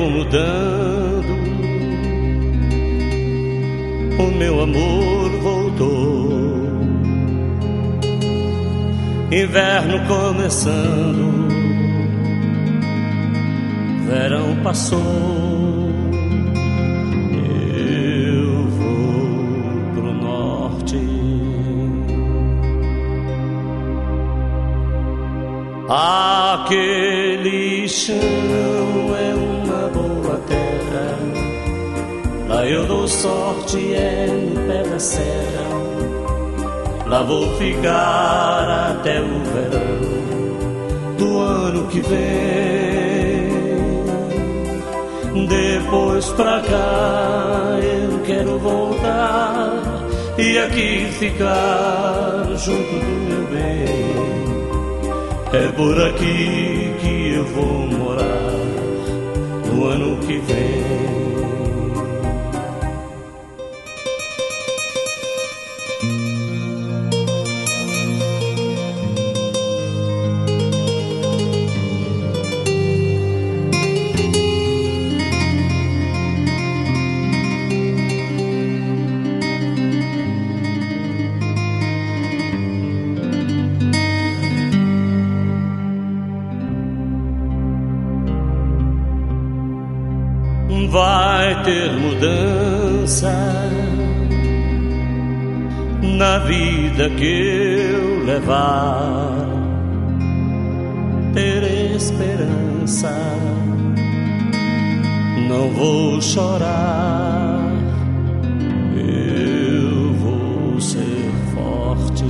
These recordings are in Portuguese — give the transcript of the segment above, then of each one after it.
mudando, o meu amor voltou. Inverno começando, verão passou. Eu vou pro norte. Aquele chão é uma boa terra, lá eu dou sorte, é no pé da serra. Lá vou ficar até o verão do ano que vem. Depois pra cá eu quero voltar e aqui ficar junto do meu bem. É por aqui que eu vou morar no ano que vem. Vai ter mudança na vida que eu levar, ter esperança, não vou chorar, eu vou ser forte.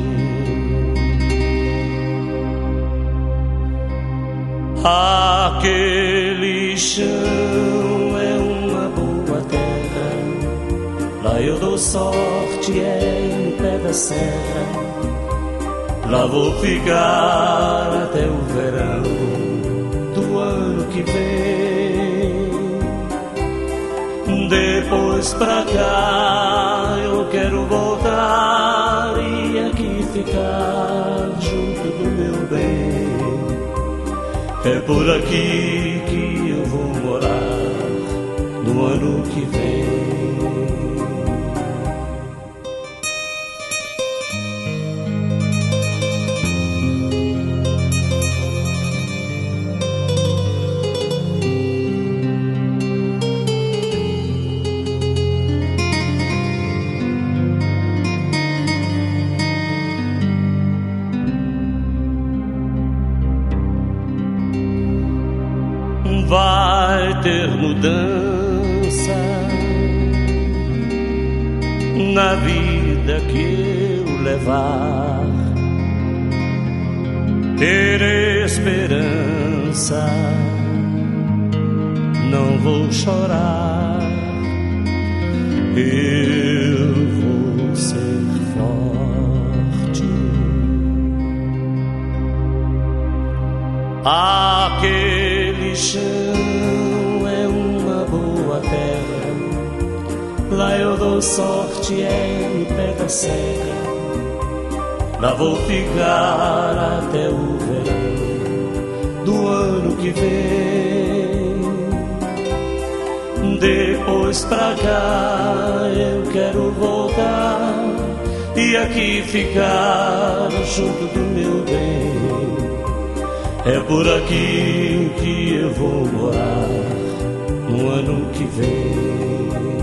Aquele chão é uma boa terra, lá eu dou sorte, é no pé da serra. Lá vou ficar até o verão do ano que vem. Depois pra cá eu quero voltar e aqui ficar junto do meu bem. É por aqui que eu vou morar no ano que vem. Vai ter mudança na vida que eu levar, ter esperança, não vou chorar, eu vou ser forte. Aquele chão é uma boa terra, lá eu dou sorte, é no pé da serra. Lá vou ficar até o verão do ano que vem. Depois pra cá eu quero voltar e aqui ficar junto do meu bem. É por aqui que eu vou morar no ano que vem.